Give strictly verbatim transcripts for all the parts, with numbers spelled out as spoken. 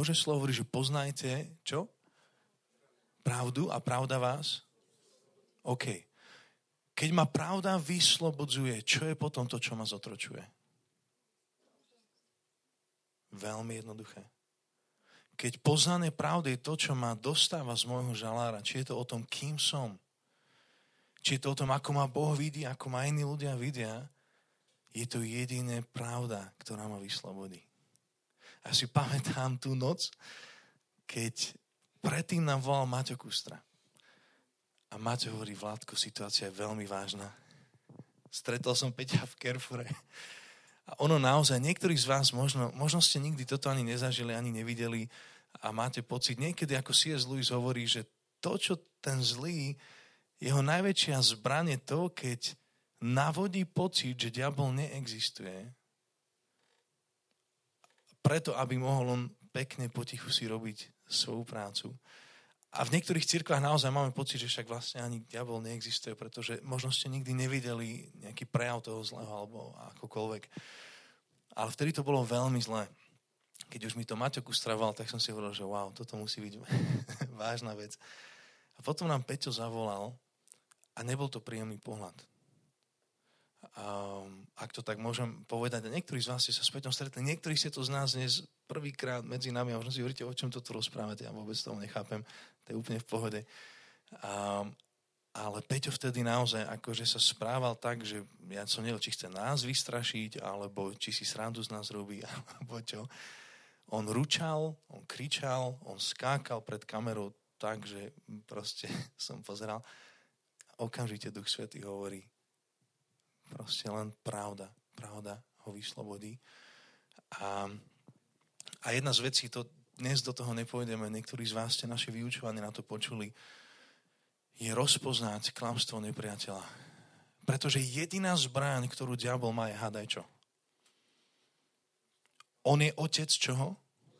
Božie slovo hovorí, že poznajte, čo? Pravdu a pravda vás? OK. Keď ma pravda vyslobodzuje, čo je potom to, čo ma zotročuje? Veľmi jednoduché. Keď poznané pravdy je to, čo ma dostáva z môjho žalára, či je to o tom, kým som, či je to o tom, ako ma Boh vidí, ako ma iní ľudia vidia, je to jediné pravda, ktorá ma vyslobodí. A si pamätám tú noc, keď predtým nám volal Maťo Kustra. A Maťo hovorí, Vládko, situácia je veľmi vážna. Stretol som Peťa v Carrefoure. A ono naozaj, niektorí z vás možno, možno ste nikdy toto ani nezažili, ani nevideli a máte pocit, niekedy ako C S Lewis hovorí, že to, čo ten zlý, jeho najväčšia zbraň je to, keď navodí pocit, že diabol neexistuje. Preto, aby mohol on pekne potichu si robiť svoju prácu. A v niektorých cirkvách naozaj máme pocit, že však vlastne ani diabol neexistuje, pretože možno ste nikdy nevideli nejaký prejav toho zlého alebo akokoľvek. Ale vtedy to bolo veľmi zlé. Keď už mi to Maťo Kustraval, tak som si hovoril, že wow, toto musí byť vážna vec. A potom nám Peťo zavolal a nebol to príjemný pohľad. Um, ak to tak môžem povedať, a niektorí z vás ste sa s Peťom stretli, niektorí ste to z nás dnes prvýkrát medzi nami a možno si hovoríte, o čom toto rozprávate, ja vôbec toho nechápem, to je úplne v pohode. Um, ale Peťo vtedy naozaj akože sa správal tak, že ja som nevedel, či chce nás vystrašiť, alebo či si srandu z nás robí, alebo čo. On ručal, on kričal, on skákal pred kamerou tak, že proste som pozeral. Okamžite Duch Svätý hovorí, proste len pravda. Pravda ho vyslobodí. A, a jedna z vecí, to dnes do toho nepôjdeme, niektorí z vás ste naše vyučovaní na to počuli, je rozpoznať klamstvo nepriateľa. Pretože jediná zbraň, ktorú diabol má, je hádaj čo? On je otec čoho?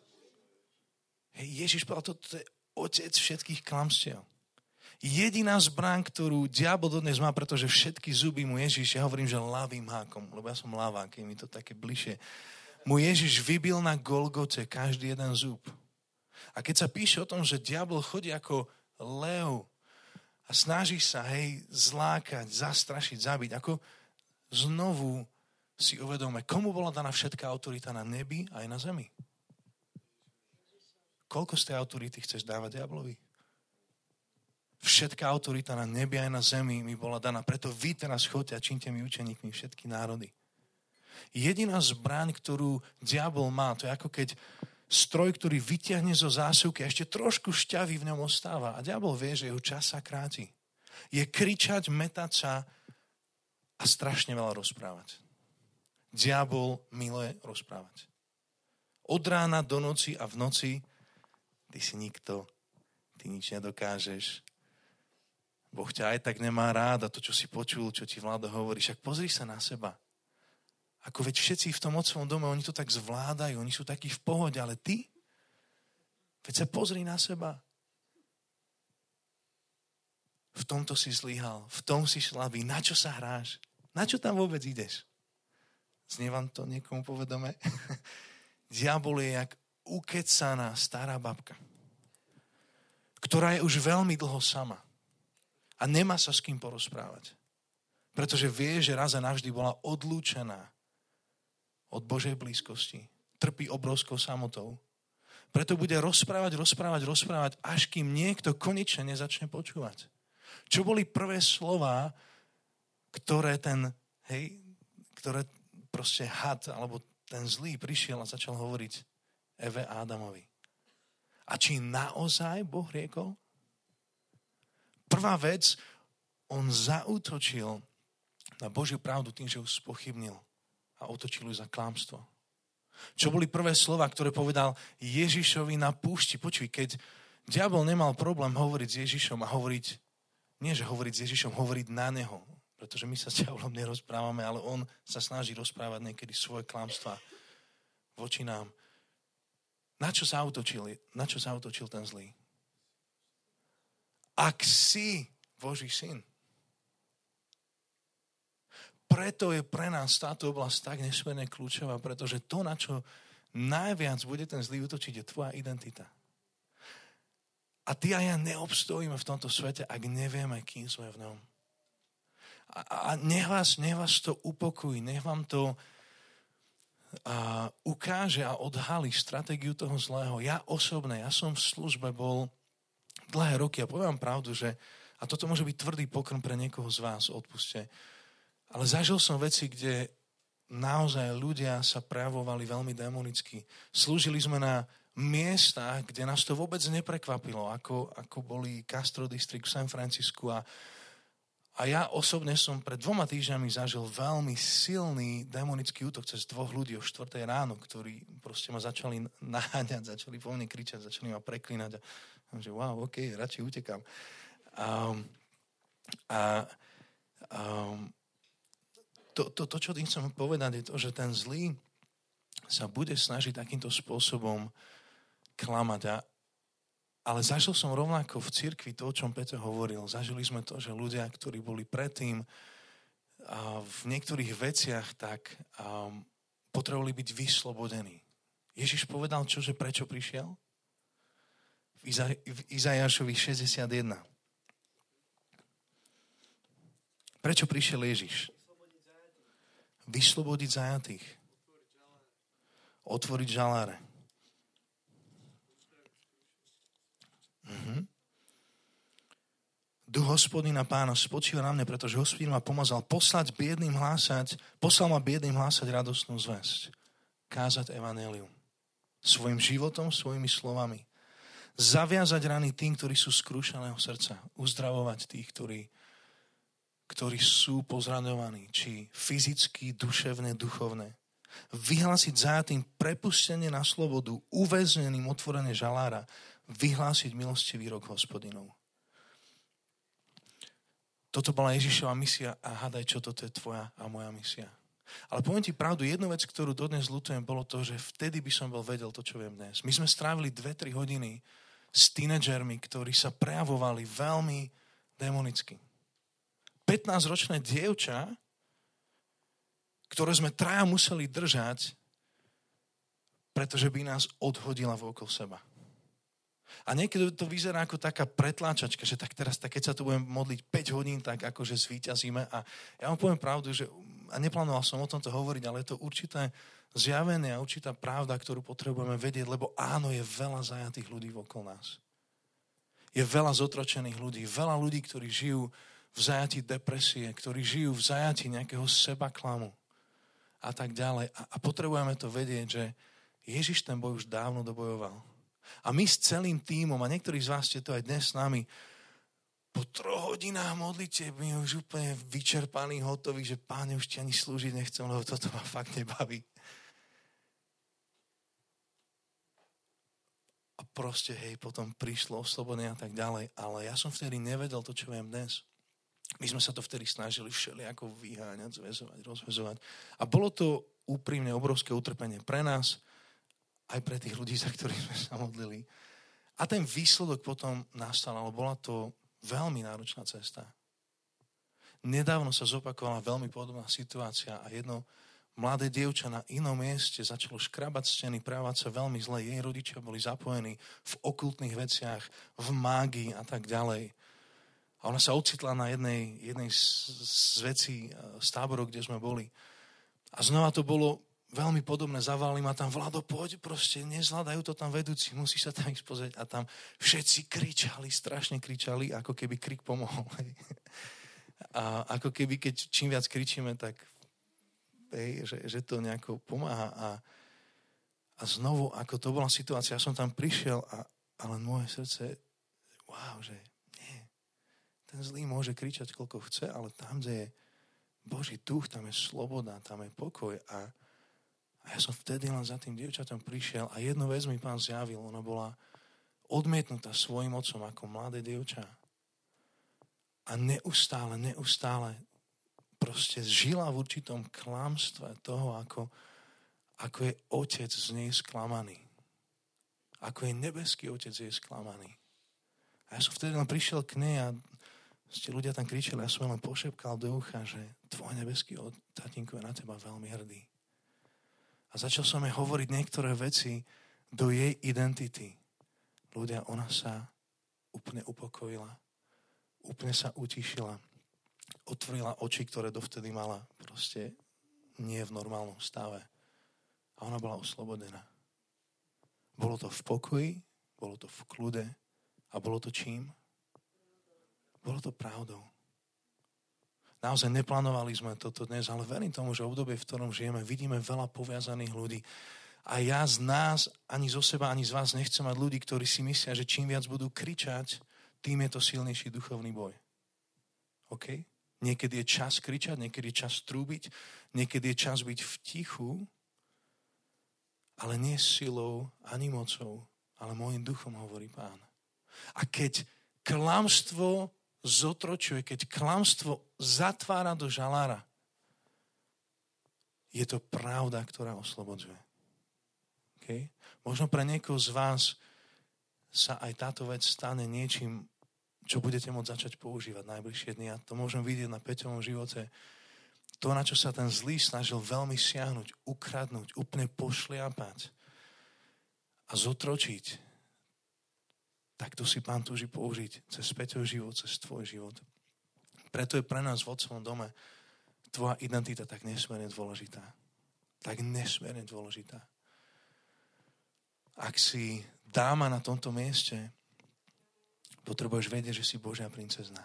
Hej, Ježiš povedal, toto je otec všetkých klamstiev. Jediná zbraň, ktorú diabol dodnes má, pretože všetky zuby mu Ježiš, ja hovorím, že ľavým hákom, lebo ja som ľavák, je mi to také bližšie, mu Ježiš vybil na Golgote každý jeden zub. A keď sa píše o tom, že diabol chodí ako lev a snaží sa, hej, zlákať, zastrašiť, zabiť, ako znovu si uvedome, komu bola daná všetká autorita na nebi aj na zemi? Koľko z tej autority chceš dávať diablovi? Všetká autorita na nebi aj na zemi mi bola daná. Preto vy teraz choďte a čínte mi učeníkmi všetky národy. Jediná zbraň, ktorú diabol má, to je ako keď stroj, ktorý vyťahne zo zásuvky a ešte trošku šťavy v ňom ostáva. A diabol vie, že jeho čas sa kráti. Je kričať, metať sa a strašne veľa rozprávať. Diabol miluje rozprávať. Od rána do noci a v noci ty si nikto, ty nič nedokážeš. Boh ťa aj tak nemá rád a to, čo si počul, čo ti Vlado hovorí, však pozri sa na seba. Ako veď všetci v tom otcovom dome, oni to tak zvládajú, oni sú takí v pohode, ale ty? Veď sa pozri na seba. V tomto si zlyhal, v tom si slabý, na čo sa hráš? Na čo tam vôbec ideš? Znie vám to niekomu povedome? Diabol je jak ukecaná stará babka, ktorá je už veľmi dlho sama. A nemá sa s kým porozprávať. Pretože vie, že raz a navždy bola odlúčená od Božej blízkosti. Trpí obrovskou samotou. Preto bude rozprávať, rozprávať, rozprávať, až kým niekto konečne nezačne počúvať. Čo boli prvé slová, ktoré ten, hej, ktoré proste had, alebo ten zlý prišiel a začal hovoriť Eve a Adamovi. A či naozaj Boh riekol? Prvá vec, on zaútočil na Božiu pravdu tým, že ju spochybnil a útočil ju za klamstvo. Čo boli prvé slova, ktoré povedal Ježišovi na púšti? Počuj, keď diabol nemal problém hovoriť s Ježišom a hovoriť, nie že hovoriť s Ježišom, hovoriť na neho, pretože my sa s diabolom nerozprávame, ale on sa snaží rozprávať niekedy svoje klamstvá voči nám. Na čo zaútočil, na čo zaútočil ten zlý? Ak si Boží syn. Preto je pre nás táto oblasť tak nesmierne kľúčová, pretože to, na čo najviac bude ten zlý útočiť, je tvoja identita. A ty a ja neobstojíme v tomto svete, ak nevieme, kým sme v ňom. A, a nech, vás, nech vás to upokojí, nech vám to a, ukáže a odhalí stratégiu toho zlého. Ja osobne, ja som v službe bol dlhé roky a poviem pravdu, že a toto môže byť tvrdý pokrm pre niekoho z vás, odpuste. Ale zažil som veci, kde naozaj ľudia sa prejavovali veľmi demonicky. Slúžili sme na miestach, kde nás to vôbec neprekvapilo, ako, ako boli Castro District v San Francisku. A, a ja osobne som pred dvoma týždňami zažil veľmi silný demonický útok cez dvoch ľudí o štvrtej ráno, ktorí proste ma začali naháňať, začali po mne kričať, začali ma preklínať. A že wow, ok, radšej utekám. Um, a um, To, to, to, čo tým chcem povedať, je to, že ten zlý sa bude snažiť takýmto spôsobom klamať. A, ale zažil som rovnako v cirkvi to, o čom Peter hovoril. Zažili sme to, že ľudia, ktorí boli predtým a v niektorých veciach, tak um, potrebovali byť vyslobodení. Ježiš povedal, čo, že prečo prišiel? V, Iza, v Izajášovi šesťdesiatjeden. Prečo prišiel Ježiš? Vyslobodiť zajatých. Otvoriť žaláre. Mhm. Duch Hospodina Pána spočíva na mne, pretože Hospodin ma pomazal poslať biedným hlásať, poslal ma biedným hlásať radostnú zvesť. Kázať evanjelium. Svojim životom, svojimi slovami. Zaviazať rany tým, ktorí sú skrúšaného srdca. Uzdravovať tých, ktorí ktorí sú pozraňovaní, či fyzicky, duševne, duchovne. Vyhlásiť zajatým prepustenie na slobodu, uväzneným otvorenie žalára, vyhlásiť milostivý rok Hospodinov. Toto bola Ježišova misia a hádaj, čo toto je tvoja a moja misia. Ale poviem ti pravdu, jednu vec, ktorú dodnes ľutujem, bolo to, že vtedy by som bol vedel to, čo viem dnes. My sme strávili dve tri hodiny s tínedžermi, ktorí sa prejavovali veľmi demonicky. pätnásťročné dievča, ktoré sme traja museli držať, pretože by nás odhodila vôkol seba. A niekedy to vyzerá ako taká pretláčačka, že tak teraz, tak keď sa tu budem modliť päť hodín, tak akože zvíťazíme. A ja vám poviem pravdu, že a neplánoval som o tomto hovoriť, ale je to určité zjavenie a určitá pravda, ktorú potrebujeme vedieť, lebo áno, je veľa zajatých ľudí vokol nás. Je veľa zotročených ľudí, veľa ľudí, ktorí žijú v zajatí depresie, ktorí žijú v zajatí nejakého sebaklamu a tak ďalej. A, a potrebujeme to vedieť, že Ježiš ten boj už dávno dobojoval. A my s celým tímom, a niektorí z vás ste to aj dnes s nami, po troch hodinách modlite, my už úplne vyčerpaní, hotoví, že Páne, už ti ani slúžiť nechcem, lebo toto ma fakt nebaví. A proste, hej, potom prišlo oslobodenie a tak ďalej. Ale ja som vtedy nevedel to, čo viem dnes. My sme sa to vtedy snažili všelijako vyháňať, zväzovať, rozväzovať. A bolo to úprimne obrovské utrpenie pre nás, aj pre tých ľudí, za ktorých sme sa modlili. A ten výsledok potom nastal, ale bola to veľmi náročná cesta. Nedávno sa zopakovala veľmi podobná situácia a jedno mladé dievča na inom mieste začalo škrabať steny, prejavovať sa veľmi zle. Jej rodičia boli zapojení v okultných veciach, v mágii a tak ďalej. A ona sa ocitla na jednej, jednej z, z vecí, z táborov, kde sme boli. A znova to bolo veľmi podobné. Zavolali ma tam, Vlado, poď, proste nezvládajú to tam vedúci, musíš sa tam ísť pozrieť. A tam všetci kričali, strašne kričali, ako keby krik pomohol. A ako keby, keď čím viac kričíme, tak hej, že, že to nejako pomáha. A, a znovu, ako to bola situácia, ja som tam prišiel, a, ale moje srdce, wow, že ten zlý môže kričať, koľko chce, ale tam, kde je Boží duch, tam je sloboda, tam je pokoj. A, a ja som vtedy len za tým dievčatom prišiel a jednu vec mi Pán zjavil. Ona bola odmietnutá svojim otcom ako mladé dievča. A neustále, neustále proste žila v určitom klamstve toho, ako, ako je otec z nej sklamaný. Ako je nebeský otec je sklamaný. A ja som vtedy len prišiel k nej a ste ľudia tam kričali, ja som len pošepkal do ucha, že tvoj nebeský tatínko je na teba veľmi hrdý. A začal som jej hovoriť niektoré veci do jej identity. Ľudia, ona sa úplne upokojila. Úplne sa utišila. Otvorila oči, ktoré dovtedy mala. Proste nie v normálnom stave. A ona bola oslobodená. Bolo to v pokoji, bolo to v kľude a bolo to čím? Bolo to pravdou. Naozaj neplánovali sme toto dnes, ale verím tomu, že v období, v ktorom žijeme, vidíme veľa poviazaných ľudí. A ja z nás, ani zo seba, ani z vás nechcem mať ľudí, ktorí si myslia, že čím viac budú kričať, tým je to silnejší duchovný boj. OK? Niekedy je čas kričať, niekedy je čas trúbiť, niekedy je čas byť v tichu, ale nie silou ani mocou, ale môjim duchom, hovorí Pán. A keď klamstvo zotročuje, keď klamstvo zatvára do žalára, je to pravda, ktorá oslobodzuje. Okay? Možno pre niekoho z vás sa aj táto vec stane niečím, čo budete môcť začať používať najbližšie dni. A to môžem vidieť na Peťovom živote. To, na čo sa ten zlý snažil veľmi siahnuť, ukradnúť, úplne pošliapať a zotročiť, tak to si Pán túži použiť cez Peťov život, cez tvoj život. Preto je pre nás v Otcovom dome tvoja identita tak nesmierne dôležitá. Tak nesmierne dôležitá. Ak si dáma na tomto mieste, potrebuješ vedieť, že si Božia princezná.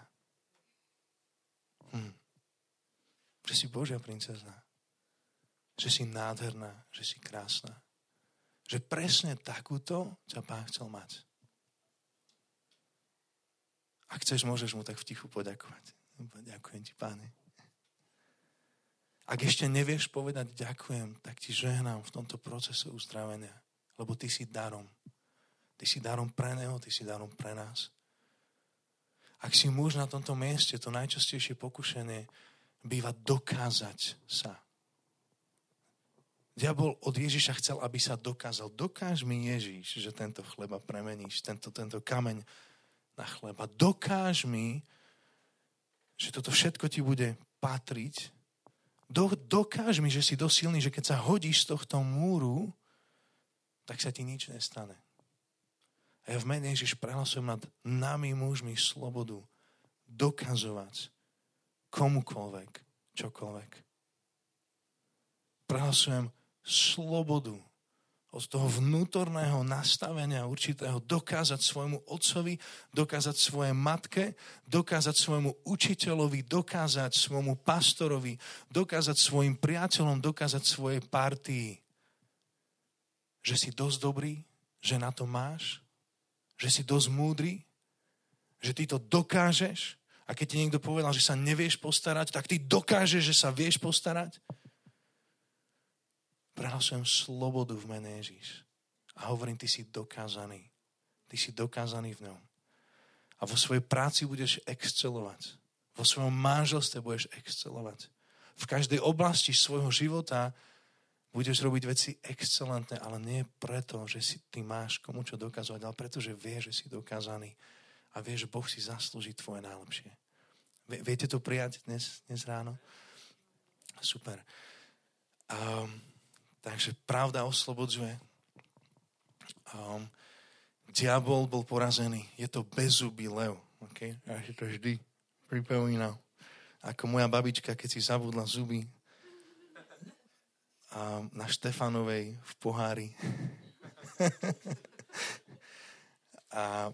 Hm. Že si Božia princezná. Že si nádherná, že si krásna. Že presne takúto ťa Pán chcel mať. Ak chceš, môžeš mu tak v tichu poďakovať. Ďakujem ti, Páne. Ak ešte nevieš povedať ďakujem, tak ti žehnám v tomto procese uzdravenia. Lebo ty si darom. Ty si darom pre neho, ty si darom pre nás. Ak si muž na tomto mieste, to najčastejšie pokušenie býva dokázať sa. Diabol od Ježiša chcel, aby sa dokázal. Dokáž mi, Ježiš, že tento chleba premeníš, tento, tento kameň na chleba. Dokáž mi, že toto všetko ti bude patriť. Do, dokáž mi, že si dosilný, že keď sa hodíš z tohto múru, tak sa ti nič nestane. A ja v mene Ježiš prehlasujem nad nami mužmi slobodu dokazovať komukoľvek, čokoľvek. Prehlasujem slobodu od toho vnútorného nastavenia určitého dokázať svojmu otcovi, dokázať svojej matke, dokázať svojmu učiteľovi, dokázať svojmu pastorovi, dokázať svojim priateľom, dokázať svojej partii, že si dosť dobrý, že na to máš, že si dosť múdry, že ty to dokážeš a keď ti niekto povedal, že sa nevieš postarať, tak ty dokážeš, že sa vieš postarať. Prehlasujem slobodu v mene Ježiš a hovorím, ty si dokázaný. Ty si dokázaný v ňom. A vo svojej práci budeš excelovať. Vo svojom manželstve budeš excelovať. V každej oblasti svojho života budeš robiť veci excelentné, ale nie preto, že si ty máš komu čo dokazovať, ale preto, že vieš, že si dokázaný a vieš, že Boh si zaslúži tvoje najlepšie. Viete to prijať dnes, dnes ráno? Super. Um, takže pravda oslobodzuje. Um, diabol bol porazený. Je to bezzubý lev. Okay? Ja si to vždy pripomínam. Ako moja babička, keď si zabudla zuby a na Štefanovej v pohári. A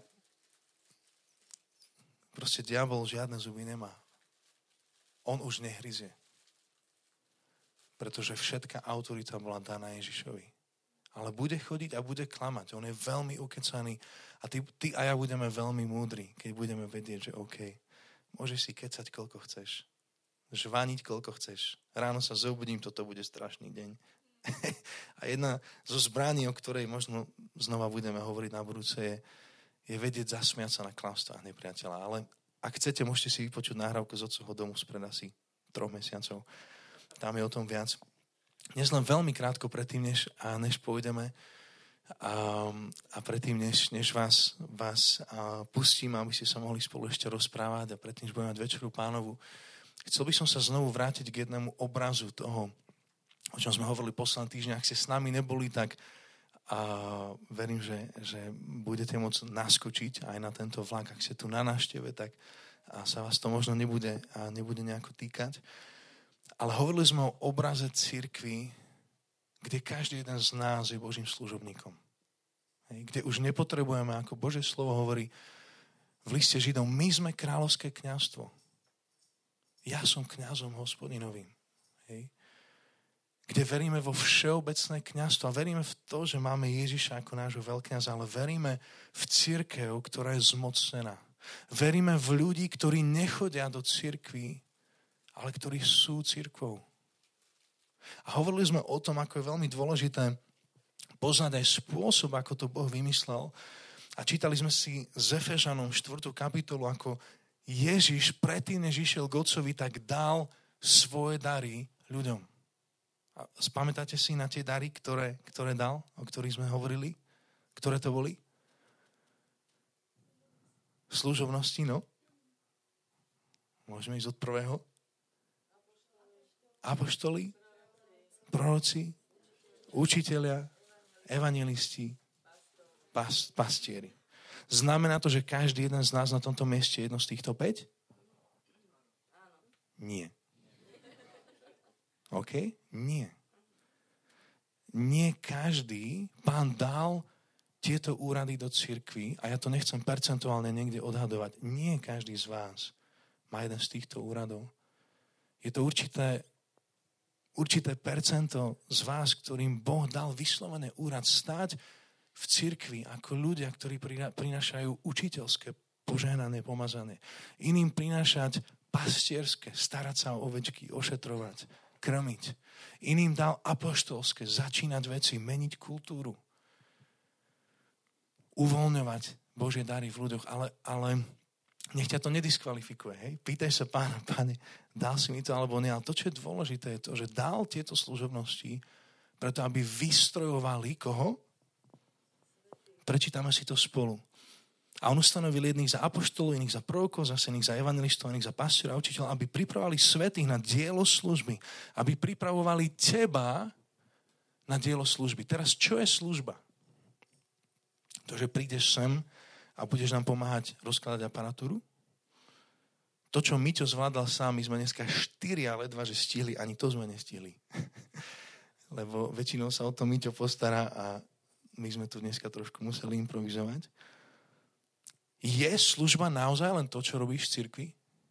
proste diabol žiadne zuby nemá. On už nehryzie. Pretože všetká autorita bola daná Ježišovi. Ale bude chodiť a bude klamať. On je veľmi ukecaný a ty, ty a ja budeme veľmi múdri, keď budeme vedieť, že OK, môžeš si kecať koľko chceš. Žvaniť koľko chceš. Ráno sa zobudím, toto bude strašný deň. A jedna zo zbraní, o ktorej možno znova budeme hovoriť na budúce, je, je vedieť zasmiať sa na klamstvách nepriateľa. Ale ak chcete, môžete si vypočuť nahrávku z Otcovho domu spred asi troch mesiacov. Tam je o tom viac. Dnes len veľmi krátko predtým, než, a než pôjdeme a, a predtým, než, než vás, vás a pustím, aby ste sa mohli spolu ešte rozprávať a predtým, než budeme mať večeru Pánovu, chcel by som sa znovu vrátiť k jednému obrazu toho, o čom sme hovorili posledný týždeň. Ak ste s nami neboli, tak a verím, že, že budete môcť naskočiť aj na tento vlak. Ak ste tu na návšteve, tak a sa vás to možno nebude, a nebude nejako týkať. Ale hovorili sme o obraze cirkvi, kde každý jeden z nás je Božím služobníkom. Hej, kde už nepotrebujeme, ako Božie slovo hovorí v liste Židom, my sme kráľovské kňazstvo. Ja som kňazom Hospodinovým. Hej. Kde veríme vo všeobecné kňazstvo a veríme v to, že máme Ježiša ako nášho veľkňaza, ale veríme v cirkev, ktorá je zmocnená. Veríme v ľudí, ktorí nechodia do cirkví, ale ktorí sú cirkvou. A hovorili sme o tom, ako je veľmi dôležité poznať aj spôsob, ako to Boh vymyslel. A čítali sme si z Efežanom štvrtú kapitolu, ako Ježiš predtým, než išiel k Otcovi, tak dal svoje dary ľuďom. A spamätáte si na tie dary, ktoré, ktoré dal, o ktorých sme hovorili? Ktoré to boli? Služobnosti, no? Môžeme ísť od prvého? Apoštoli, proroci, učitelia, evanjelisti, pas, pastieri. Znamená to, že každý jeden z nás na tomto mieste je jedno z týchto päť? Nie. OK? Nie. Nie každý Pán dal tieto úrady do cirkvi, a ja to nechcem percentuálne niekde odhadovať, nie každý z vás má jeden z týchto úradov. Je to určité, určité percento z vás, ktorým Boh dal vyslovený úrad stáť v cirkvi ako ľudia, ktorí prinášajú učiteľské, požehnané, pomazané. Iným prinášať pastierské, starať sa o ovečky, ošetrovať, krmiť. Iným dal apoštolské, začínať veci, meniť kultúru. Uvoľňovať Božie dary v ľuďoch, ale, ale nech ťa to nediskvalifikuje. Hej? Pýtaj sa Pána, Páne, dal si mi to alebo nie. Ale to, čo je dôležité, je to, že dal tieto služobnosti preto, aby vystrojovali koho? Prečítame si to spolu. A on ustanovil jedných za apoštolov, iných za prorokov, zase iných za evangelistov, iných za pastiera a učiteľov, aby pripravovali svätých na dielo služby. Aby pripravovali teba na dielo služby. Teraz, čo je služba? To, že prídeš sem a budeš nám pomáhať rozkladať aparatúru? To, čo Miťo zvládal sám, my sme dneska štyri, ale ledva, že stihli, ani to sme nestihli. Lebo väčšinou sa o to Miťo postará a my sme tu dneska trošku museli improvizovať. Je služba naozaj len to, čo robíš v cirkvi?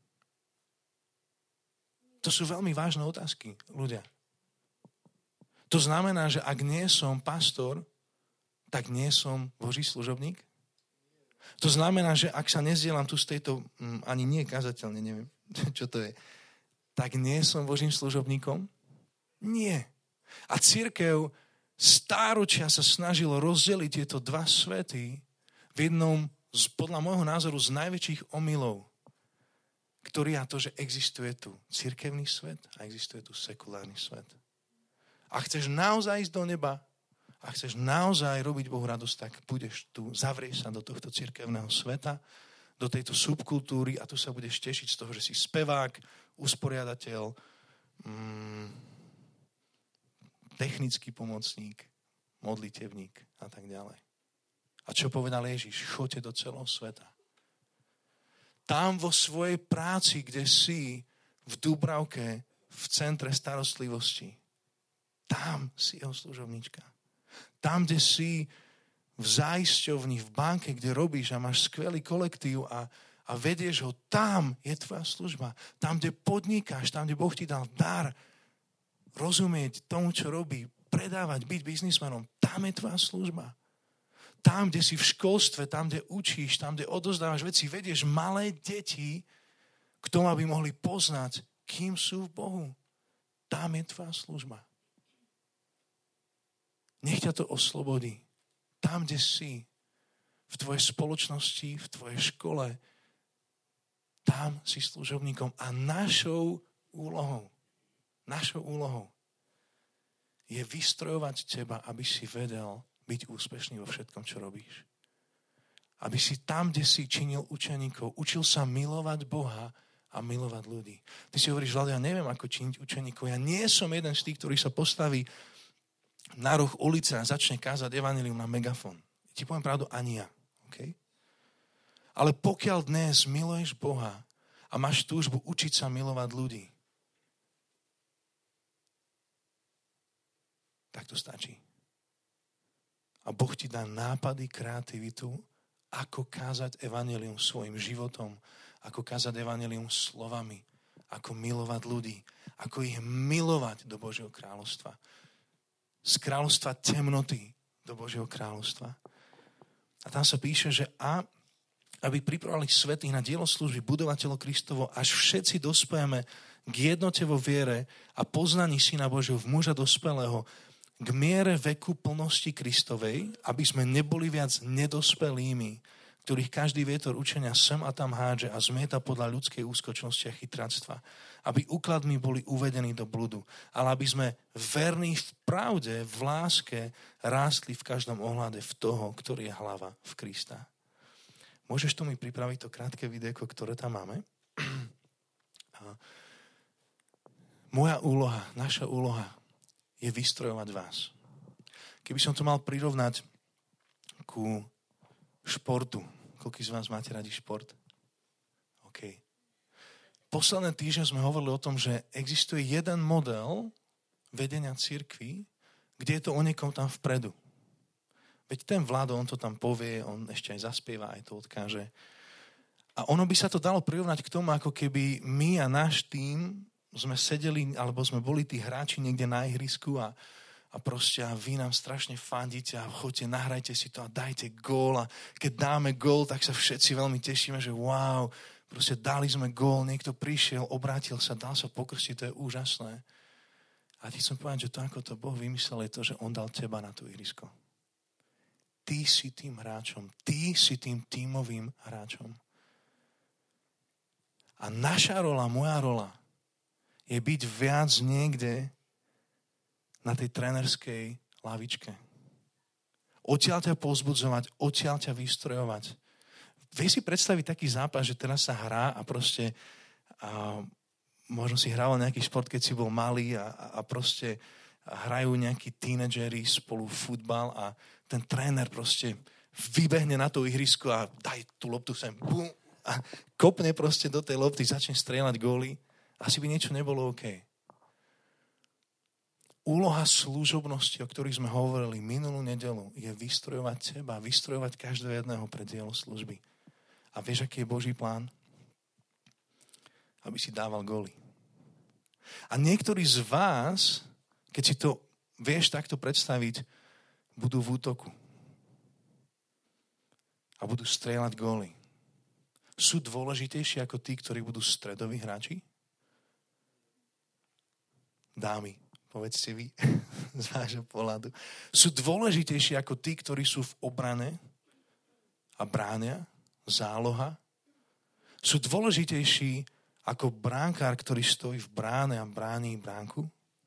To sú veľmi vážne otázky, ľudia. To znamená, že ak nie som pastor, tak nie som Boží služobník? To znamená, že ak sa nezdielam tu z tejto, ani nie kazateľne, neviem, čo to je, tak nie som Božím služobníkom? Nie. A cirkev stáročia sa snažilo rozdeliť tieto dva svety v jednom, podľa môjho názoru, z najväčších omylov, ktorý je to, že existuje tu cirkevný svet a existuje tu sekulárny svet. A chceš naozaj ísť do neba a chceš naozaj robiť Bohu radosť, tak budeš tu, zavrieš sa do tohto cirkevného sveta, do tejto subkultúry a tu sa budeš tešiť z toho, že si spevák, usporiadateľ, mm, technický pomocník, modlitevník a tak ďalej. A čo povedal Ježiš? Choďte do celého sveta. Tam vo svojej práci, kde si v Dúbravke, v centre starostlivosti, tam si jeho služobníčka. Tam, kde si v záisťovni, v banke, kde robíš a máš skvelý kolektív a, a vedieš ho, tam je tvoja služba. Tam, kde podnikáš, tam, kde Boh ti dal dar, rozumieť tomu, čo robí, predávať, byť biznismenom, tam je tvoja služba. Tam, kde si v školstve, tam, kde učíš, tam, kde odozdávaš veci, vedieš malé deti k tomu, aby mohli poznať, kým sú v Bohu. Tam je tvoja služba. Nech ťa to oslobodí. Tam, kde si, v tvojej spoločnosti, v tvojej škole, tam si služobníkom. A našou úlohou, našou úlohou je vystrojovať teba, aby si vedel byť úspešný vo všetkom, čo robíš. Aby si tam, kde si činil učeníkov, učil sa milovať Boha a milovať ľudí. Ty si hovoríš, Vlado, ja neviem, ako činiť učeníkov. Ja nie som jeden z tých, ktorý sa postaví na roh ulice a začne kázať evanjelium na megafón. Ti poviem pravdu, ani ja. Okay? Ale pokiaľ dnes miluješ Boha a máš túžbu učiť sa milovať ľudí, tak to stačí. A Boh ti dá nápady, kreativitu, ako kázať evanjelium svojim životom, ako kázať evanjelium slovami, ako milovať ľudí, ako ich milovať do Božieho kráľovstva. Z kráľovstva temnoty do Božieho kráľovstva. A tam sa píše, že a aby pripravili svätých na dielo služby budovateľov Kristovo, až všetci dospejeme k jednote vo viere a poznaní Syna Božieho v muža dospelého, k miere veku plnosti Kristovej, aby sme neboli viac nedospelými, ktorých každý vietor učenia sem a tam hádže a zmieta podľa ľudskej úskočnosti a chytráctva. Aby úkladmi boli uvedení do bludu, ale aby sme verní v pravde, v láske, rástli v každom ohľade v toho, ktorý je hlava, v Krista. Môžeš tu mi pripraviť to krátke videjko, ktoré tam máme? Moja úloha, naša úloha je vystrojovať vás. Keby som to mal prirovnať ku športu. Koľký z vás máte radi šport? OK. Posledné týždne sme hovorili o tom, že existuje jeden model vedenia cirkvi, kde je to o niekom tam vpredu. Veď ten Vlado, on to tam povie, on ešte aj zaspieva, aj to odkáže. A ono by sa to dalo prirovnať k tomu, ako keby my a náš tím sme sedeli, alebo sme boli tí hráči niekde na ihrisku a, a proste a vy nám strašne fandíte a choďte, nahrajte si to a dajte gól a keď dáme gól, tak sa všetci veľmi tešíme, že wow, proste dali sme gól, niekto prišiel, obrátil sa, dal sa pokrstiť, to je úžasné. A ti chcem povedať, že to, ako to Boh vymyslel, je to, že on dal teba na tú ihrisko. Ty si tým hráčom, ty si tým tímovým hráčom. A naša rola, moja rola, je byť viac niekde na tej trénerskej lavičke. Odtiaľ ťa povzbudzovať, odtiaľ ťa vystrojovať. Vieš si predstaviť taký zápas, že teraz sa hrá a proste a možno si hral nejaký šport, keď si bol malý a, a proste hrajú nejakí tínedžeri spolu futbal a ten tréner proste vybehne na to ihrisko a daj tú loptu sem, bum, a kopne proste do tej lopty, začne strieľať góly. Asi by niečo nebolo OK. Úloha služobnosti, o ktorých sme hovorili minulú nedeľu, je vystrojovať teba, vystrojovať každého jedného pre dielo služby. A vieš, aký je Boží plán? Aby si dával góly. A niektorí z vás, keď si to vieš takto predstaviť, budú v útoku. A budú strieľať góly. Sú dôležitejší ako tí, ktorí budú stredoví hráči? Dámy, povedzte vy z vášho pohľadu. Sú dôležitejší ako tí, ktorí sú v obrane a bránia, záloha. Sú dôležitejší ako bránkár, ktorý stojí v bráne a bráni bránku.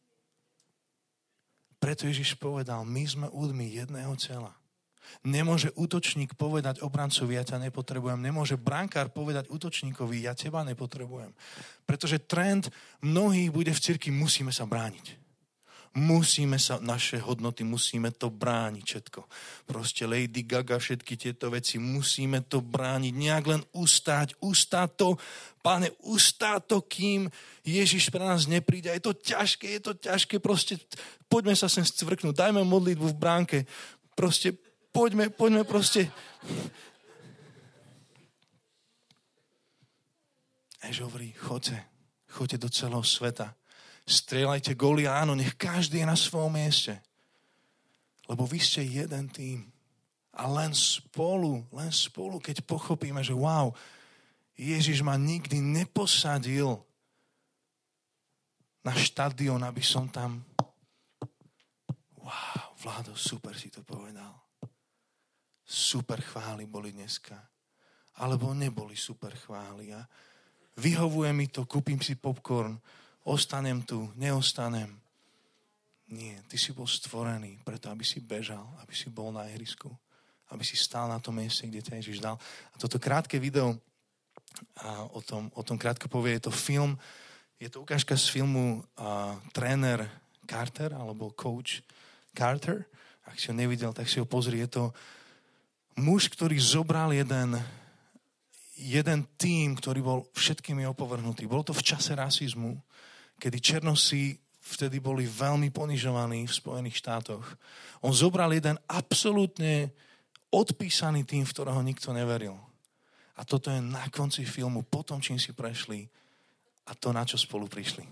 Preto Ježiš povedal, my sme údmi jedného tela. Nemôže útočník povedať obrancovi, ja ťa nepotrebujem. Nemôže brankár povedať útočníkovi, ja teba nepotrebujem. Pretože trend mnohých bude v cirkvi, musíme sa brániť. Musíme sa, naše hodnoty, musíme to brániť všetko. Proste Lady Gaga, všetky tieto veci, musíme to brániť. Nejak len ustáť, ustáť to, Pane, ustáť to, kým Ježiš pre nás nepríde. Je to ťažké, je to ťažké, proste poďme sa sem scvrknúť, dajme modlitbu v bránke, proste Poďme, poďme proste. Jež hovorí, choďte, choďte do celého sveta. Strieľajte góly, áno, nech každý je na svojom mieste. Lebo vy ste jeden tým. A len spolu, len spolu, keď pochopíme, že wow, Ježiš ma nikdy neposadil na štadión, aby som tam wow, Vládo, super si to povedal. Super chvály boli dneska. Alebo neboli super chvály. A vyhovuje mi to, kúpim si popcorn, ostanem tu, neostanem. Nie, ty si bol stvorený preto, aby si bežal, aby si bol na ihrisku, aby si stál na tom mieste, kde ťa Ježiš dal. A toto krátke video a o tom, o tom krátko povie. Je to film, je to ukážka z filmu uh, Tréner Carter, alebo Coach Carter. Ak si ho nevidel, tak si ho pozri. Je to muž, ktorý zobral jeden, jeden tím, ktorý bol všetkými opovrhnutý. Bolo to v čase rasizmu, kedy černosi vtedy boli veľmi ponižovaní v Spojených štátoch. On zobral jeden absolútne odpísaný tým, v ktorého nikto neveril. A toto je na konci filmu, po tom, čím si prešli a to, na čo spolu prišli.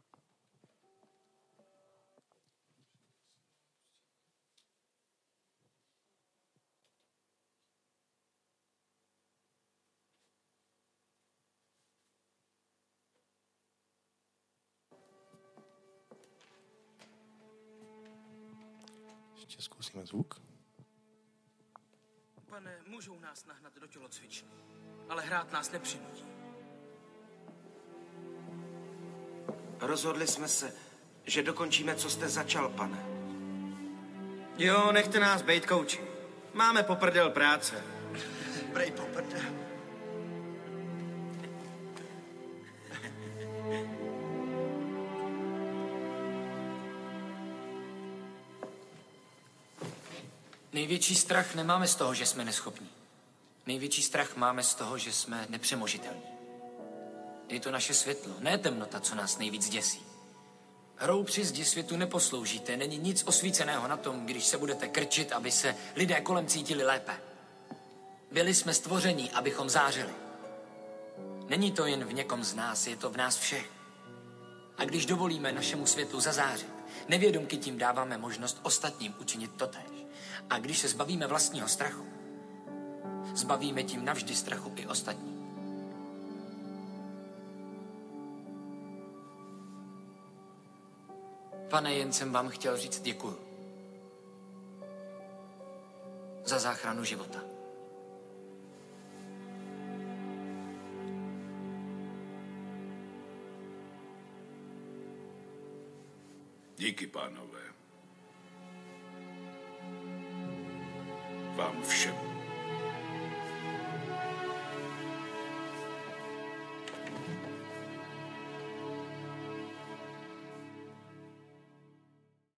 Ještě zkusíme zvuk. Pane, můžou nás nahnat do tělocvičny, ale hrát nás nepřinutí. Rozhodli jsme se, že dokončíme, co jste začal, pane. Jo, nechte nás bejt, kouči. Máme poprdel práce. Brej poprdel. Největší strach nemáme z toho, že jsme neschopní. Největší strach máme z toho, že jsme nepřemožitelní. Je to naše světlo, ne temnota, co nás nejvíc děsí. Hrou při zdi světu neposloužíte, není nic osvíceného na tom, když se budete krčit, aby se lidé kolem cítili lépe. Byli jsme stvoření, abychom zářili. Není to jen v někom z nás, je to v nás všech. A když dovolíme našemu světlu zazářit, nevědomky tím dáváme možnost ostatním učinit totéž. A když se zbavíme vlastního strachu, zbavíme tím navždy strachu i ostatní. Pane, jen jsem vám chtěl říct děkuju. Za záchranu života. Díky, pánové. Vám všem.